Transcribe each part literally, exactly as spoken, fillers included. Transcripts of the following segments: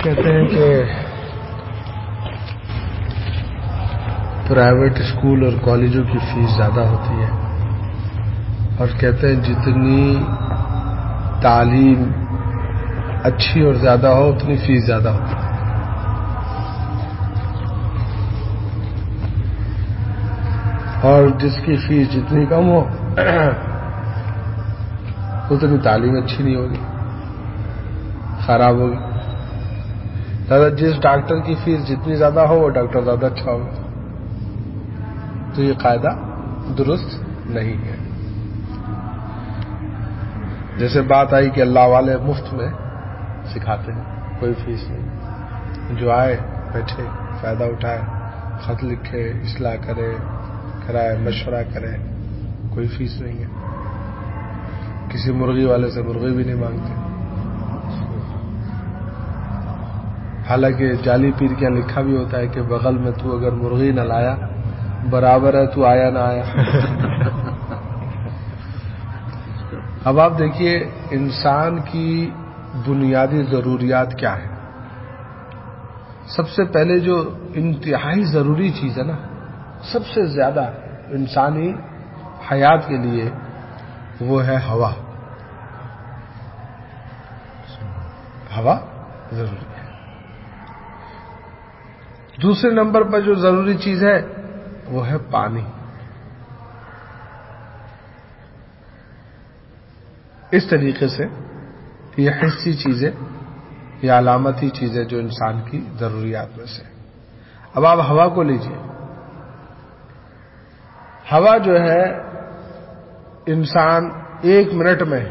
کہتے ہیں کہ پرائیویٹ اسکول اور کالجوں کی فیس زیادہ ہوتی ہے، اور کہتے ہیں جتنی تعلیم اچھی اور زیادہ ہو اتنی فیس زیادہ ہوتی ہے۔ اور جس کی فیس جتنی کم ہو اتنی تعلیم اچھی نہیں ہوگی، خراب ہوگی۔ لہذا جس ڈاکٹر کی فیس جتنی زیادہ ہو وہ ڈاکٹر زیادہ اچھا ہوگا۔ تو یہ قاعدہ درست نہیں ہے۔ جیسے بات آئی کہ اللہ والے مفت میں سکھاتے ہیں، کوئی فیس نہیں، جو آئے بیٹھے فائدہ اٹھائے، خط لکھے، اصلاح کرے، کرائے، مشورہ کرے، کوئی فیس نہیں ہے۔ کسی مرغی والے سے مرغی بھی نہیں مانگتے، حالانکہ جعلی پیر کیا لکھا بھی ہوتا ہے کہ بغل میں تو اگر مرغی نہ لایا برابر ہے تو آیا نہ آیا۔ اب آپ دیکھیے انسان کی بنیادی ضروریات کیا ہے۔ سب سے پہلے جو انتہائی ضروری چیز ہے نا، سب سے زیادہ انسانی حیات کے لیے، وہ ہے ہوا۔ ہوا ضروری ہے۔ دوسرے نمبر پر جو ضروری چیز ہے وہ ہے پانی۔ اس طریقے سے یہ حسی چیزیں، یہ علامتی چیزیں جو انسان کی ضروریات میں سے۔ اب آپ ہوا کو لیجئے، ہوا جو ہے انسان ایک منٹ میں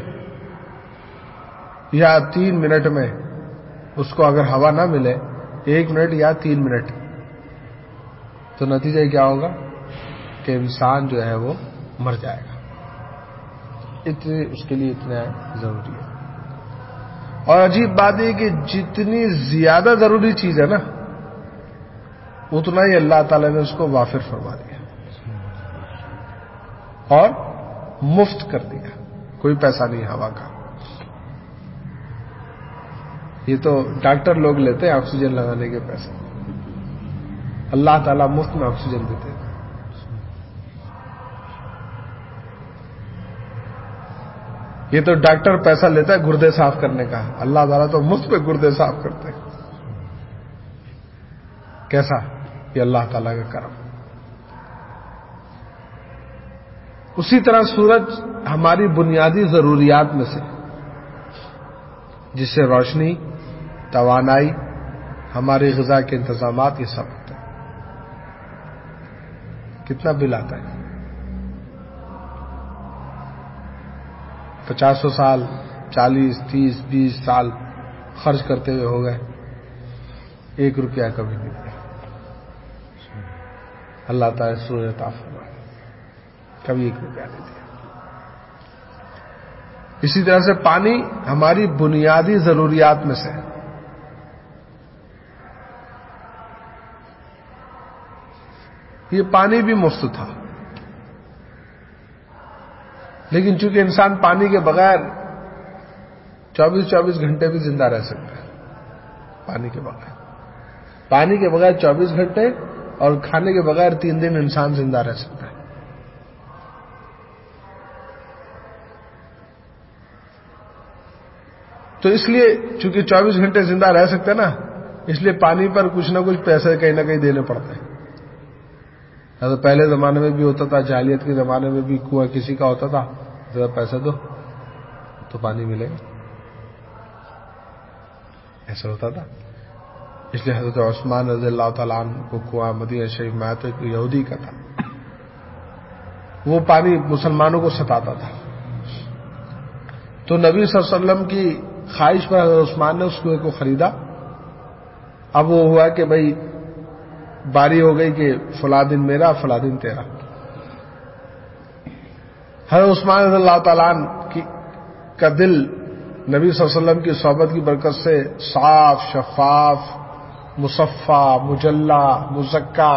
یا تین منٹ میں، اس کو اگر ہوا نہ ملے ایک منٹ یا تین منٹ، تو نتیجہ کیا ہوگا کہ انسان جو ہے وہ مر جائے گا۔ اتنی اس کے لیے اتنا ضروری ہے۔ اور عجیب بات یہ کہ جتنی زیادہ ضروری چیز ہے نا، اتنا ہی اللہ تعالی نے اس کو وافر فرما دیا اور مفت کر دیا، کوئی پیسہ نہیں ہوا کا۔ یہ تو ڈاکٹر لوگ لیتے ہیں آکسیجن لگانے کے پیسے، اللہ تعالیٰ مفت میں آکسیجن دیتے ہیں۔ یہ تو ڈاکٹر پیسہ لیتا ہے گردے صاف کرنے کا، اللہ تعالیٰ تو مفت پہ گردے صاف کرتے ہیں۔ کیسا؟ یہ اللہ تعالیٰ کا کرم۔ اسی طرح سورج ہماری بنیادی ضروریات میں سے، جس سے روشنی، توانائی، ہماری غذا کے انتظامات یہ سب ہوتے ہیں۔ کتنا بل آتا ہے؟ پچاسوں سال، چالیس، تیس، بیس سال خرچ کرتے ہوئے ہو گئے، ایک روپیہ کبھی نہیں دیا۔ اللہ تعالیٰ سورج عطا فرمائے، کبھی ایک روپیہ نہیں دیا۔ اسی طرح سے پانی ہماری بنیادی ضروریات میں سے، یہ پانی بھی مفت تھا، لیکن چونکہ انسان پانی کے بغیر چوبیس چوبیس گھنٹے بھی زندہ رہ سکتا ہے، پانی کے بغیر پانی کے بغیر چوبیس گھنٹے، اور کھانے کے بغیر تین دن انسان زندہ رہ سکتا ہے۔ تو اس لیے چونکہ چوبیس گھنٹے زندہ رہ سکتے ہیں نا، اس لیے پانی پر کچھ نہ کچھ پیسے کہیں نہ کہیں دینے پڑتے ہیں۔ تو پہلے زمانے میں بھی ہوتا تھا، جاہلیت کے زمانے میں بھی کنواں کسی کا ہوتا تھا، ذرا پیسہ دو تو پانی ملے گا، ایسا ہوتا تھا۔ اس لیے حضرت عثمان رضی اللہ تعالیٰ عنہ کو کنواں مدینہ شریف میں آیا تو ایک یہودی کا تھا، وہ پانی مسلمانوں کو ستاتا تھا، تو نبی صلی اللہ علیہ وسلم کی خواہش پر حضرت عثمان نے اس کنویں کو خریدا۔ اب وہ ہوا کہ بھائی باری ہو گئی کہ فلاں دن میرا، فلاں دن تیرا۔ حضرت عثمان رضی اللہ تعالیٰ عنہ کی کا دل نبی صلی اللہ علیہ وسلم کی صحبت کی برکت سے صاف، شفاف، مصفا، مجلا، مزکا،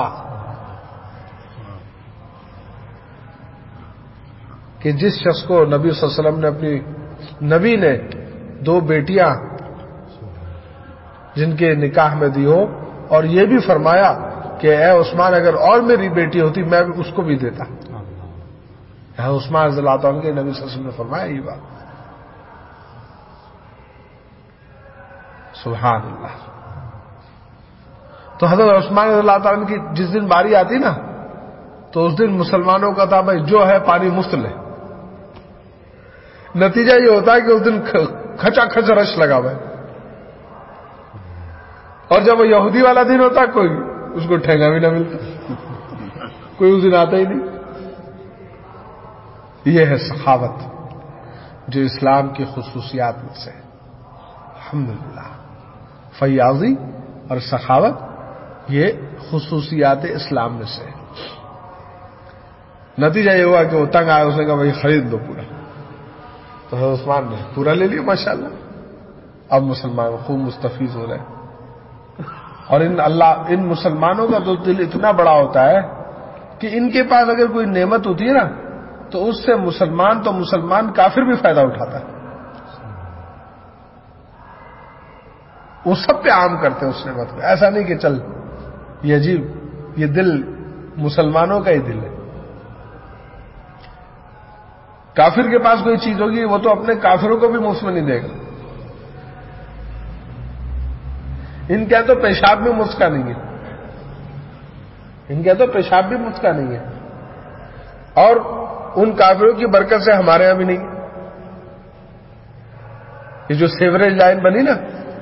کہ جس شخص کو نبی صلی اللہ علیہ وسلم نے اپنی نبی نے دو بیٹیاں جن کے نکاح میں دی ہو، اور یہ بھی فرمایا کہ اے عثمان اگر اور میری بیٹی ہوتی میں اس کو بھی دیتا. ہے عثمان رضی اللہ عنہ کے نبی صلی اللہ علیہ وسلم نے فرمایا یہ بات. سبحان اللہ. تو حضرت عثمان رضی اللہ عنہ کی جس دن باری آتی نا تو اس دن مسلمانوں کا تھا بھائی جو ہے پانی مفت لے. نتیجہ یہ ہوتا ہے کہ اس دن کھچا کھچ رش لگا ہوا ہے، اور جب وہ یہودی والا دن ہوتا کوئی اس کو ٹھیکا بھی نہ ملتا، کوئی اس دن آتا ہی نہیں. یہ ہے سخاوت جو اسلام کی خصوصیات میں سے ہے. الحمدللہ فیاضی اور سخاوت یہ خصوصیات اسلام میں سے ہے. نتیجہ یہ ہوا کہ وہ تنگ آیا، اس نے کہا بھائی خرید دو پورا. تو حضرت عثمان نے پورا لے لیا ماشاءاللہ. اب مسلمان خوب مستفیض ہو رہے ہیں. اور ان اللہ ان مسلمانوں کا تو دل اتنا بڑا ہوتا ہے کہ ان کے پاس اگر کوئی نعمت ہوتی ہے نا تو اس سے مسلمان تو مسلمان کافر بھی فائدہ اٹھاتا ہے. وہ سب پہ عام کرتے ہیں اس نعمت کو. ایسا نہیں کہ چل یہ عجیب، یہ دل مسلمانوں کا ہی دل ہے. کافر کے پاس کوئی چیز ہوگی وہ تو اپنے کافروں کو بھی مفت میں نہیں دے گا. ان کا تو پیشاب بھی مفت کا نہیں ہے، ان کا تو پیشاب بھی مفت کا نہیں ہے، اور ان کافروں کی برکت سے ہمارے یہاں بھی نہیں. یہ جو سیوریج لائن بنی نا،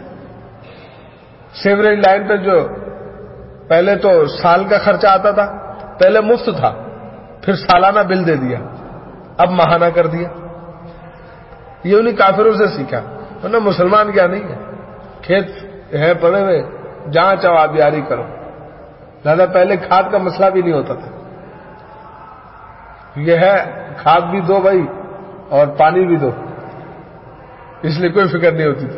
سیوریج لائن پہ جو پہلے تو سال کا خرچہ آتا تھا، پہلے مفت تھا، پھر سالانہ بل دے دیا، اب ماہانہ کر دیا. یہ انہیں کافروں سے سیکھا. ورنہ مسلمان کیا نہیں ہے، کھیت ہے پڑے ہوئے جہاں چاہو آبیاری کرو. لہذا پہلے کھاد کا مسئلہ بھی نہیں ہوتا تھا. یہ ہے کھاد بھی دو بھائی اور پانی بھی دو، اس لیے کوئی فکر نہیں ہوتی تھی.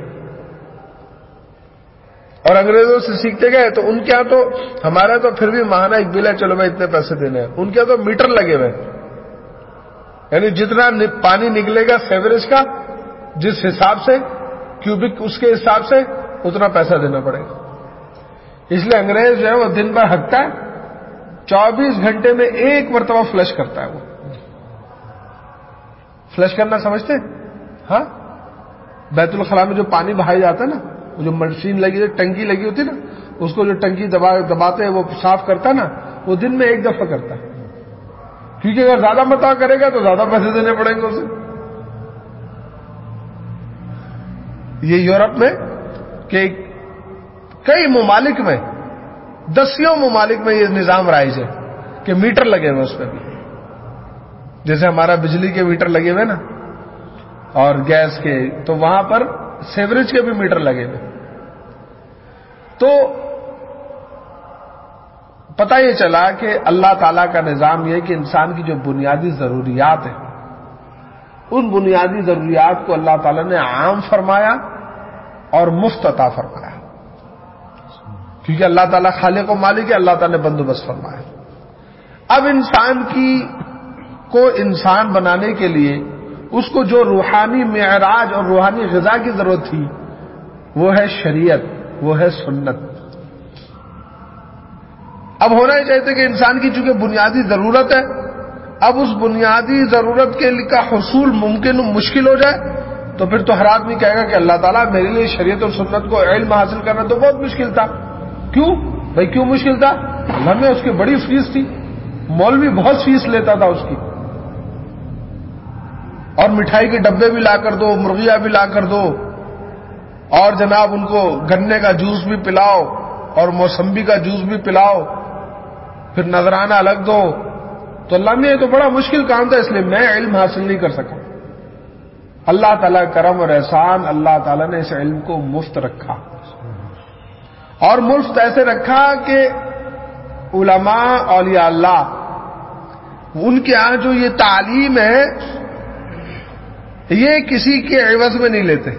اور انگریزوں سے سیکھتے گئے تو ان کے یہاں تو، ہمارا تو پھر بھی ماہانہ ایک بل ہے، چلو بھائی اتنے پیسے دینے ہیں. ان کے یہاں تو میٹر لگے ہوئے، یعنی جتنا پانی نکلے گا سیوریج کا جس حساب سے کیوبک اس کے حساب سے اتنا پیسہ دینا پڑے گا. اس لیے انگریز جو ہے وہ دن بھر ہکتا ہے، چوبیس گھنٹے میں ایک مرتبہ فلش کرتا ہے. وہ فلش کرنا سمجھتے ہیں؟ ہاں، بیت الخلاء میں جو پانی بہایا جاتا ہے نا، وہ جو مشین لگی ہے، ٹنکی لگی ہوتی ہے نا، اس کو جو ٹنکی دبا دباتے ہیں وہ صاف کرتا ہے نا، وہ دن میں ایک دفعہ کرتا ہے. کیونکہ اگر زیادہ متا کرے گا تو زیادہ پیسے دینے پڑیں گے اسے. یہ یورپ میں کہ کئی ممالک میں، دسیوں ممالک میں یہ نظام رائج ہے کہ میٹر لگے ہوئے اس پہ بھی، جیسے ہمارا بجلی کے میٹر لگے ہوئے نا اور گیس کے، تو وہاں پر سیوریج کے بھی میٹر لگے ہوئے. تو پتہ یہ چلا کہ اللہ تعالیٰ کا نظام یہ ہے کہ انسان کی جو بنیادی ضروریات ہیں ان بنیادی ضروریات کو اللہ تعالیٰ نے عام فرمایا اور مفت عطا فرمایا، کیونکہ اللہ تعالیٰ خالق و مالک ہے. اللہ تعالیٰ نے بندوبست فرمایا. اب انسان کی کو انسان بنانے کے لیے اس کو جو روحانی معراج اور روحانی غذا کی ضرورت تھی وہ ہے شریعت، وہ ہے سنت. اب ہونا ہی چاہتے کہ انسان کی چونکہ بنیادی ضرورت ہے، اب اس بنیادی ضرورت کے کا حصول ممکن مشکل ہو جائے تو پھر تو ہر آدمی کہے گا کہ اللہ تعالیٰ میرے لیے شریعت اور سنت کو علم حاصل کرنا تو بہت مشکل تھا. کیوں بھائی کیوں مشکل تھا؟ اللہ میں اس کی بڑی فیس تھی، مولوی بہت فیس لیتا تھا اس کی، اور مٹھائی کے ڈبے بھی لا کر دو، مرغیاں بھی لا کر دو، اور جناب ان کو گنے کا جوس بھی پلاؤ اور موسمبی کا جوس بھی پلاؤ، پھر نذرانہ الگ دو. تو اللہ میں یہ تو بڑا مشکل کام تھا، اس لیے میں علم حاصل نہیں کر سکا. اللہ تعالیٰ کرم اور احسان، اللہ تعالیٰ نے اس علم کو مفت رکھا، اور مفت ایسے رکھا کہ علماء اولیاء اللہ ان کے یہاں جو یہ تعلیم ہے یہ کسی کے عوض میں نہیں لیتے،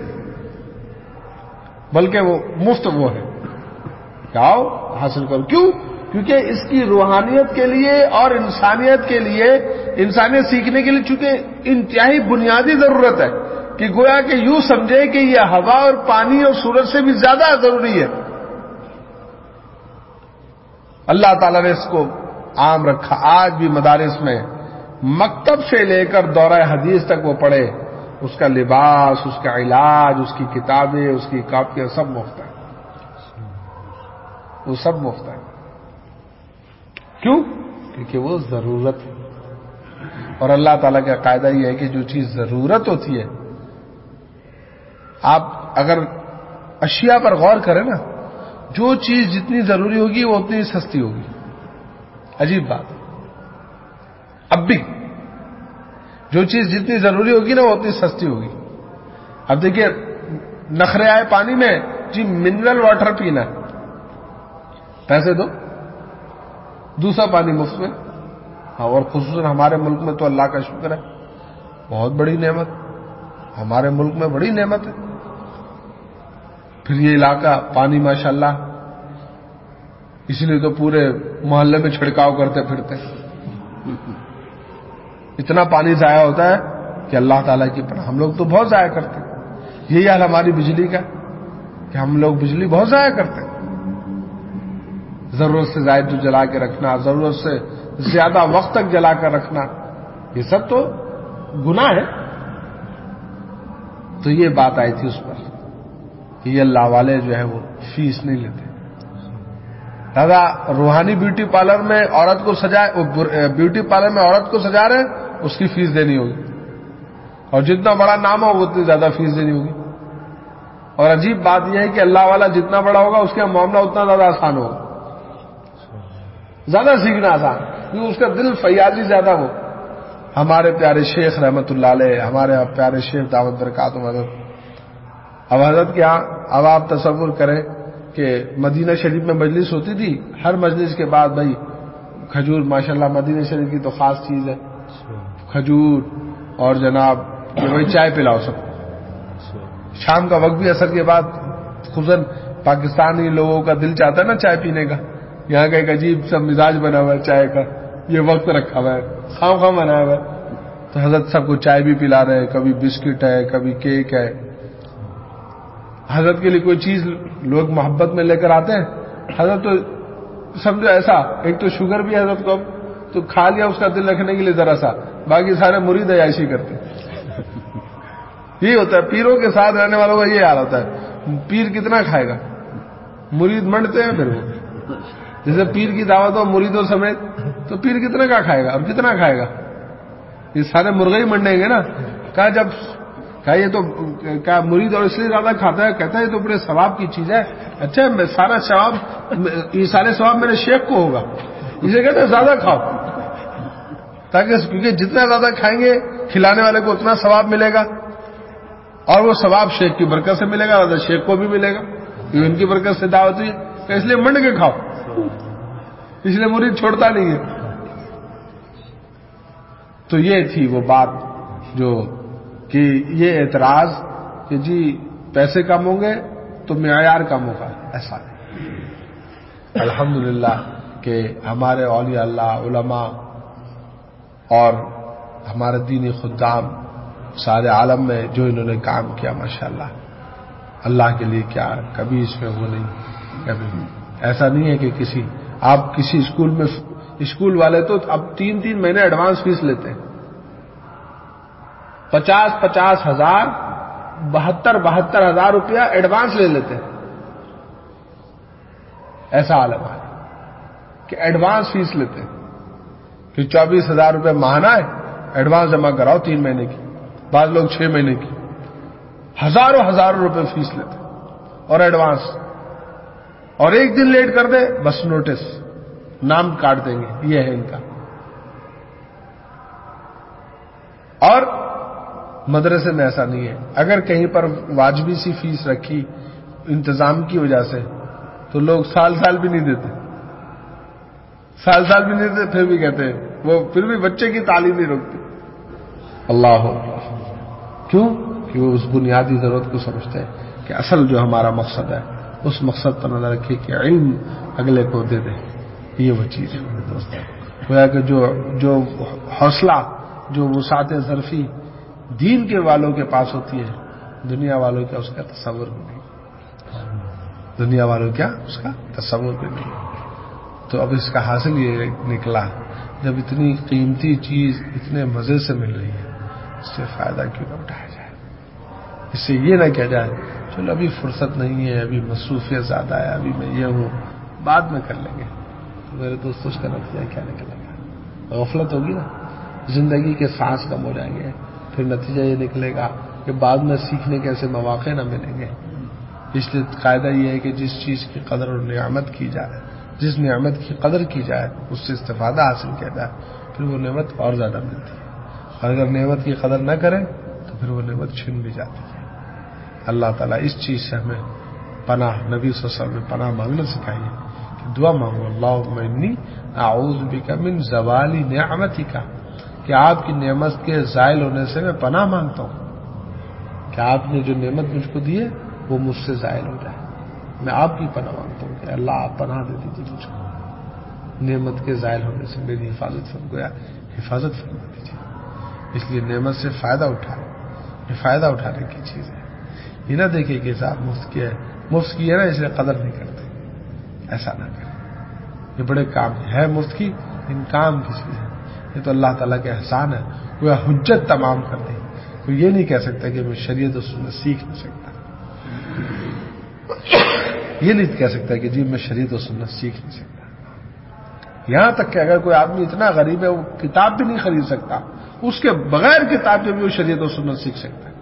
بلکہ وہ مفت وہ ہے کہ آؤ حاصل کرو. کیوں؟ کیونکہ اس کی روحانیت کے لیے اور انسانیت کے لیے، انسانیت سیکھنے کے لیے چونکہ انتہائی بنیادی ضرورت ہے. کہ گویا کہ یوں سمجھے کہ یہ ہوا اور پانی اور سورج سے بھی زیادہ ضروری ہے. اللہ تعالیٰ نے اس کو عام رکھا. آج بھی مدارس میں مکتب سے لے کر دورہ حدیث تک وہ پڑھے, اس کا لباس, اس کا علاج, اس کی کتابیں, اس کی کاپیاں سب مفت ہے. وہ سب مفت ہے. کیوں؟ کیونکہ وہ ضرورت ہے. اور اللہ تعالیٰ کا قاعدہ یہ ہے کہ جو چیز ضرورت ہوتی ہے, آپ اگر اشیاء پر غور کریں نا, جو چیز جتنی ضروری ہوگی وہ اتنی سستی ہوگی. عجیب بات. اب بھی جو چیز جتنی ضروری ہوگی نا وہ اتنی سستی ہوگی. اب دیکھیے نخرے آئے پانی میں, جی منرل واٹر پینا ہے, پیسے دو, دوسرا پانی مفت میں. ہاں, اور خصوصاً ہمارے ملک میں تو اللہ کا شکر ہے, بہت بڑی نعمت ہمارے ملک میں, بڑی نعمت ہے. پھر یہ علاقہ پانی ماشاءاللہ, اس لیے تو پورے محلے میں چھڑکاؤ کرتے پھرتے. اتنا پانی ضائع ہوتا ہے کہ اللہ تعالیٰ کی پناہ. ہم لوگ تو بہت ضائع کرتے ہیں. یہی حال ہماری بجلی کا کہ ہم لوگ بجلی بہت ضائع کرتے ہیں. ضرورت سے زائد جلا کے رکھنا, ضرورت سے زیادہ وقت تک جلا کر رکھنا, یہ سب تو گناہ ہے. تو یہ بات آئی تھی اس پر کہ یہ اللہ والے جو ہے وہ فیس نہیں لیتے. دادا روحانی بیوٹی پارلر میں عورت کو سجائے, بیوٹی پارلر میں عورت کو سجا رہے ہیں, اس کی فیس دینی ہوگی, اور جتنا بڑا نام ہو اتنی زیادہ فیس دینی ہوگی. اور عجیب بات یہ ہے کہ اللہ والا جتنا بڑا ہوگا اس کا معاملہ اتنا زیادہ آسان ہوگا, زیادہ سیکھنا آسان, کیونکہ اس کا دل فیاضی زیادہ ہو. ہمارے پیارے شیخ رحمت اللہ علیہ, ہمارے پیارے شیخ دعوت برکاتہم حضرت, اب حضرت کیا, اب آپ تصور کریں کہ مدینہ شریف میں مجلس ہوتی تھی, ہر مجلس کے بعد بھائی کھجور, ماشاءاللہ مدینہ شریف کی تو خاص چیز ہے کھجور, اور جناب یہ وہی چائے پلاؤ سب. شام کا وقت بھی عصر کے بعد, خصوصاً پاکستانی لوگوں کا دل چاہتا ہے نا چائے پینے کا. یہاں کا ایک عجیب سا مزاج بنا ہوا ہے چائے کا, یہ وقت رکھا ہوا ہے, خام خام بنا ہوا ہے. تو حضرت سب کو چائے بھی پلا رہے ہیں, کبھی بسکٹ ہے, کبھی کیک ہے. حضرت کے لیے کوئی چیز لوگ محبت میں لے کر آتے ہیں, حضرت تو سمجھو ایسا, ایک تو شوگر بھی حضرت کو تو کھا لیا اس کا دل رکھنے کے لیے ذرا سا, باقی سارے مرید عیاشی کرتے. یہی ہوتا ہے پیروں کے ساتھ رہنے والوں کا, یہ حال ہوتا ہے. پیر کتنا کھائے گا, مرید منڈتے ہیں. پھر وہ جیسے پیر کی دعوت ہو مریدوں سمیت, تو پیر کتنا کا کھائے گا اور کتنا کھائے گا, یہ سارے مرغے ہی منڈیں گے نا. کہا جب کہا یہ تو کیا مرید اور اس لیے زیادہ کھاتا ہے, کہتا ہے یہ تو بڑے ثواب کی چیز ہے. اچھا میں سارا ثواب, یہ سارے ثواب میرے شیخ کو ہوگا, اسے کہتے ہیں زیادہ کھاؤ, تاکہ کیونکہ جتنا زیادہ کھائیں گے کھلانے والے کو اتنا ثواب ملے گا, اور وہ ثواب شیخ کی برکت سے ملے گا, شیخ کو بھی ملے گا, کیونکہ ان کی برکت سے دعوت ہوئی, تو اس لیے منڈ کے کھاؤ, اس لیے مرید چھوڑتا نہیں ہے. تو یہ تھی وہ بات جو کہ یہ اعتراض کہ جی پیسے کم ہوں گے تو معیار کم ہوگا, ایسا نہیں. الحمدللہ کہ ہمارے اولیاء اللہ, علماء اور ہمارے دینی خدام سارے عالم میں جو انہوں نے کام کیا, ماشاءاللہ اللہ کے لیے کیا, کبھی اس میں وہ نہیں, کبھی ایسا نہیں ہے کہ کسی آپ کسی اسکول میں, اسکول والے تو اب تین تین مہینے ایڈوانس فیس لیتے ہیں, پچاس پچاس ہزار بہتر بہتر ہزار روپیہ ایڈوانس لے لیتے ہیں. ایسا عالم ہے کہ ایڈوانس فیس لیتے ہیں کہ چوبیس ہزار روپے ماہانہ ہے, ایڈوانس جمع کراؤ تین مہینے کی, بعض لوگ چھ مہینے کی, ہزاروں ہزاروں روپے فیس لیتے اور ایڈوانس. اور ایک دن لیٹ کر دے بس نوٹس, نام کاٹ دیں گے, یہ ہے ان کا. اور مدرسے میں ایسا نہیں ہے, اگر کہیں پر واجبی سی فیس رکھی انتظام کی وجہ سے تو لوگ سال سال بھی نہیں دیتے, سال سال بھی نہیں دیتے, پھر بھی کہتے ہیں وہ پھر بھی بچے کی تعلیم نہیں روکتے. اللہ کیوں کہ وہ اس بنیادی ضرورت کو سمجھتے ہیں کہ اصل جو ہمارا مقصد ہے اس مقصد پر نظر رکھے کہ علم اگلے کو دے دے. یہ وہ چیز ہے دوستوں, گویا کہ جو جو حوصلہ, جو وسعت ظرفی دین کے والوں کے پاس ہوتی ہے، دنیا والوں کا اس کا تصور بھی نہیں، دنیا والوں کیا اس کا تصور بھی نہیں۔ تو اب اس کا حاصل یہ نکلا، جب اتنی قیمتی چیز اتنے مزے سے مل رہی ہے، اس سے فائدہ کیوں نہ اٹھایا جائے، اس سے یہ نہ کہا جائے چلو ابھی فرصت نہیں ہے، ابھی مصروفیت زیادہ ہے، ابھی میں یہ ہوں، بعد میں کر لیں گے۔ تو میرے دوستوں اس کا نتیجہ کیا نکلے گا؟ غفلت ہوگی نا، زندگی کے سانس کم ہو جائیں گے، پھر نتیجہ یہ نکلے گا کہ بعد میں سیکھنے کے ایسے مواقع نہ ملیں گے۔ اس لیے قاعدہ یہ ہے کہ جس چیز کی قدر اور نعمت کی جائے، جس نعمت کی قدر کی جائے، اس سے استفادہ حاصل کیا جائے، پھر وہ نعمت اور زیادہ ملتی ہے۔ اور اگر نعمت کی قدر نہ کریں تو پھر وہ نعمت چھن بھی جاتی ہے۔ اللہ تعالیٰ اس چیز سے ہمیں پناہ، نبی صلی اللہ علیہ وسلم نے پناہ مانگنا سکھائی ہے کہ دعا مانگو، اللہم انی اعوذ بک من زوال نعمتک، کہ آپ کی نعمت کے زائل ہونے سے میں پناہ مانگتا ہوں، کہ آپ نے جو نعمت مجھ کو دی ہے وہ مجھ سے زائل ہو جائے۔ میں آپ کی پناہ مانگتا ہوں کہ اللہ آپ پناہ دے دیجیے مجھ کو، نعمت کے زائل ہونے سے میری حفاظت فرمایا، حفاظت فرما دیجیے۔ اس لیے نعمت سے فائدہ اٹھائیں، یہ فائدہ اٹھانے کی چیز ہے۔ یہ نہ دیکھیں کہ صاحب مفت کی ہے، مفت کی ہے نا اس لیے قدر نہیں کرتے، ایسا نہ کریں۔ یہ بڑے کام ہے مفت کی، ان کام کی چیز ہے، یہ تو اللہ تعالیٰ کے احسان ہے، وہ حجت تمام کر دی۔ تو یہ نہیں کہہ سکتا کہ میں شریعت و سنت سیکھ نہیں سکتا، یہ نہیں کہہ سکتا کہ جی میں شریعت و سنت سیکھ نہیں سکتا۔ یہاں تک کہ اگر کوئی آدمی اتنا غریب ہے وہ کتاب بھی نہیں خرید سکتا، اس کے بغیر کتاب کے بھی وہ شریعت و سنت سیکھ سکتا ہے،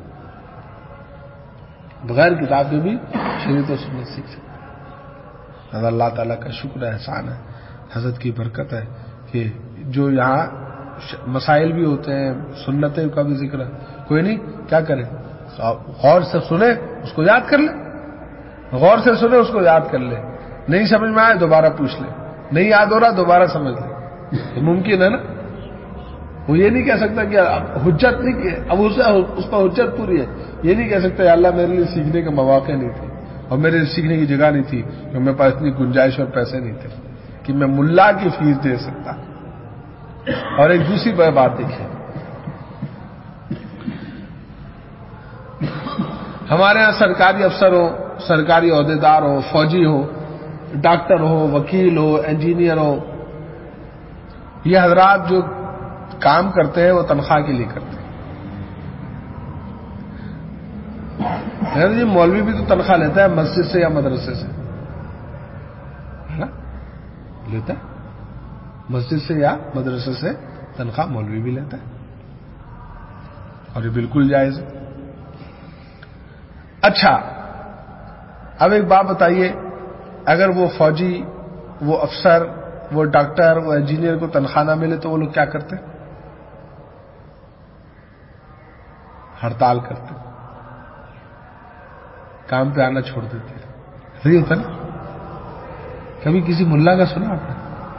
بغیر کتاب کے بھی شریعت و سنت سیکھ سکتا ہے۔ اللہ تعالیٰ کا شکر ہے، احسان ہے، حضرت کی برکت ہے کہ جو یہاں مسائل بھی ہوتے ہیں، سنتیں کا بھی ذکر ہے، کوئی نہیں کیا کرے، غور سے سنے اس کو یاد کر لے، غور سے سنے اس کو یاد کر لے، نہیں سمجھ میں آئے دوبارہ پوچھ لے، نہیں یاد ہو رہا دوبارہ سمجھ لے، تو ممکن ہے نا۔ وہ یہ نہیں کہہ سکتا کہ حجت نہیں کہ اب اسے اس پر حجت پوری ہے، یہ نہیں کہہ سکتا اللہ میرے لیے سیکھنے کا مواقع نہیں تھے اور میرے لیے سیکھنے کی جگہ نہیں تھی، کہ میرے پاس اتنی گنجائش اور پیسے نہیں تھے کہ میں ملا کی فیس دے سکتا۔ اور ایک دوسری بات دیکھیں، ہمارے ہاں سرکاری افسر ہو، سرکاری عہدیدار ہو، فوجی ہو، ڈاکٹر ہو، وکیل ہو، انجینئر ہو، یہ حضرات جو کام کرتے ہیں وہ تنخواہ کے لیے کرتے ہیں۔ جی مولوی بھی تو تنخواہ لیتا ہے مسجد سے یا مدرسے سے، ہے نا، لیتا ہے مسجد سے یا مدرسے سے تنخواہ مولوی بھی لیتا ہے، اور یہ بالکل جائز ہے۔ اچھا اب ایک بات بتائیے، اگر وہ فوجی، وہ افسر، وہ ڈاکٹر، وہ انجینئر کو تنخواہ نہ ملے تو وہ لوگ کیا کرتے؟ ہڑتال کرتے، کام پہ آنا چھوڑ دیتے، صحیح ہوتا نا۔ کبھی کسی ملا کا سنا آپ نے؟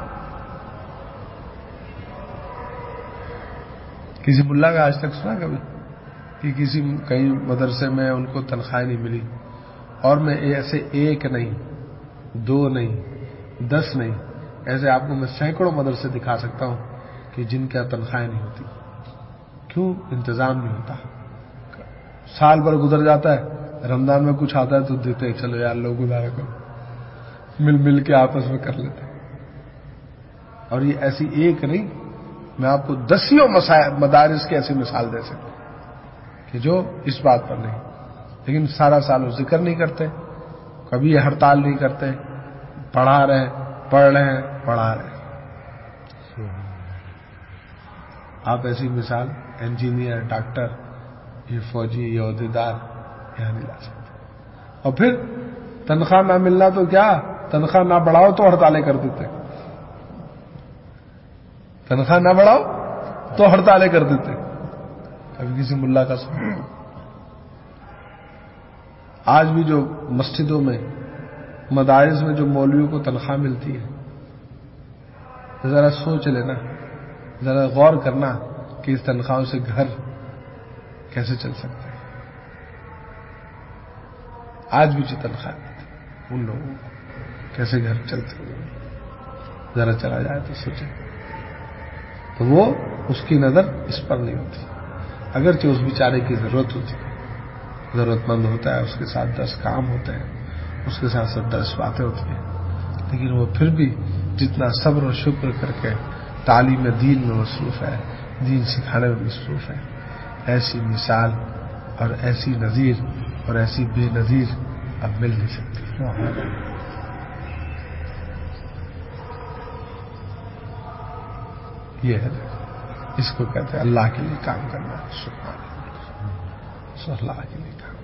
کسی ملا کا آج تک سنا کبھی کہ کسی کہیں مدرسے میں ان کو تنخواہ نہیں ملی؟ اور میں ایسے ایک نہیں، دو نہیں، دس نہیں، ایسے آپ کو میں سینکڑوں مدرسے دکھا سکتا ہوں کہ جن کا تنخواہیں نہیں ہوتی۔ کیوں؟ انتظام نہیں ہوتا۔ سال بھر گزر جاتا ہے، رمضان میں کچھ آتا ہے تو دیتے ہیں، چلو یار لوگ گزارا کرو، مل مل کے آپس میں کر لیتے ہیں۔ اور یہ ایسی ایک نہیں، میں آپ کو دسیوں مدارس کی ایسی مثال دے سکتا ہوں کہ جو اس بات پر نہیں، لیکن سارا سال وہ ذکر نہیں کرتے، کبھی یہ ہڑتال نہیں کرتے، پڑھا رہے ہیں، پڑھ رہے ہیں، پڑھا رہے ہیں۔ آپ ایسی مثال انجینئر، ڈاکٹر، یہ فوجی، یہ عہدیدار یہاں نہیں لا سکتے۔ اور پھر تنخواہ نہ ملنا تو کیا، تنخواہ نہ بڑھاؤ تو ہڑتالیں کر دیتے، تنخواہ نہ بڑھاؤ تو ہڑتالیں کر دیتے۔ ابھی کسی ملا کا سن، آج بھی جو مسجدوں میں، مدارس میں جو مولویوں کو تنخواہ ملتی ہے، ذرا سوچ لینا، ذرا غور کرنا کہ اس تنخواہوں سے گھر کیسے چل سکتے ہیں۔ آج بھی جو تنخواہ ملتی ان لوگوں کو کیسے گھر چلتے ہیں، ذرا چلا جائے تو سوچیں۔ تو وہ اس کی نظر اس پر نہیں ہوتی، اگرچہ اس بیچارے کی ضرورت ہوتی ہے، ضرورت مند ہوتا ہے، اس کے ساتھ دس کام ہوتے ہیں، اس کے ساتھ ساتھ دس باتیں ہوتی ہیں، لیکن وہ پھر بھی جتنا صبر و شکر کر کے تعلیم دین میں مصروف ہے، دین سکھانے میں مصروف ہے، ایسی مثال اور ایسی نظیر اور ایسی بے نظیر اب مل نہیں سکتی۔ یہ ہے، اس کو کہتے ہیں اللہ کے لیے کام کرنا، سبحان اللہ، اللہ کے لیے کام۔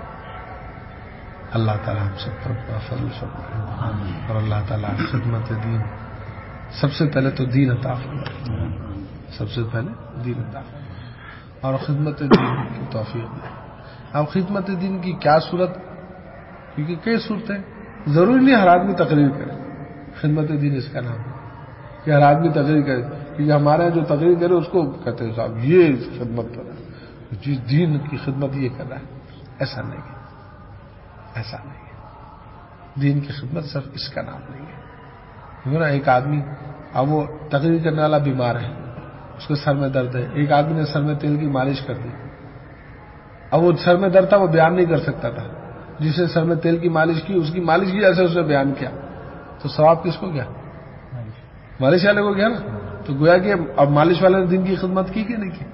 اللہ تعالیٰ ہم سب پر اپنا فضل فرمائے، اور اللہ تعالیٰ خدمت دین سب سے پہلے تو دین عطا فرمائے، سب سے پہلے دین عطا فرمائے اور خدمت دین کی توفیق دے۔ اب خدمت دین کی کیا صورت؟ کیونکہ کئی صورتیں، ضروری نہیں ہر آدمی تقریر کرے، خدمت دین اس کا نام ہے کہ ہر آدمی تقریر کرے، کیونکہ ہمارے یہاں جو تقریر کرے اس کو کہتے ہیں صاحب یہ خدمت کر رہا ہے، جس دین کی خدمت یہ کر رہا ہے۔ ایسا نہیں ہے، ایسا نہیں ہے، دین کی خدمت صرف اس کا نام نہیں ہے۔ کیونکہ نا ایک آدمی، اب وہ تقریر کرنے والا بیمار ہے، اس کے سر میں درد ہے، ایک آدمی نے سر میں تیل کی مالش کر دی، اب وہ سر میں درد تھا، وہ بیان نہیں کر سکتا تھا، جس نے سر میں تیل کی مالش کی اس کی مالش کی ایسے اس نے بیان کیا، تو ثواب کس کو گیا؟ مالش والے کو گیا نا۔ تو گویا کہ اب مالش والے نے دین کی خدمت کی کہ نہیں کی؟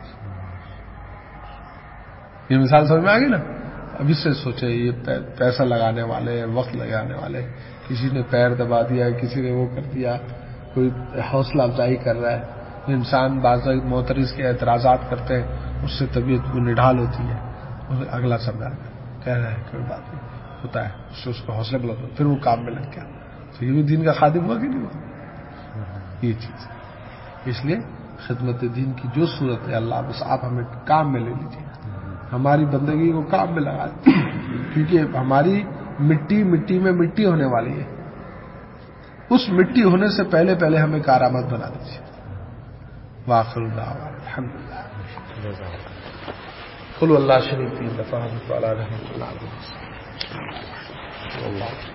یہ مثال سمجھ میں آ گئی نا۔ اب اس سے سوچے، یہ پیسہ لگانے والے، وقت لگانے والے، کسی نے پیر دبا دیا، کسی نے وہ کر دیا، کوئی حوصلہ افزائی کر رہا ہے، انسان بعض معترض کے اعتراضات کرتے ہیں، اس سے طبیعت کو نڈھال ہوتی ہے، اگلا سمجھا کہہ رہا ہے کوئی بات نہیں، ہوتا ہے، اس سے اس کو حوصلہ بلند ہوتا، پھر وہ کام میں لگ گیا، تو یہ بھی دین کا خادم ہوا کہ نہیں ہوا؟ یہ چیز، اس لیے خدمت دین کی جو صورت ہے، اللہ بس آپ ہمیں کام میں لے لیجیے، ہماری بندگی کو کام میں لگا دیں، کیونکہ ہماری مٹی مٹی میں مٹی ہونے والی ہے، اس مٹی ہونے سے پہلے پہلے ہمیں کارآمد بنا دیجیے۔ وآخر دعوانا الحمدللہ۔ قل اللہ شریف تین دفعہ، اللہ رحمۃ اللہ علیہ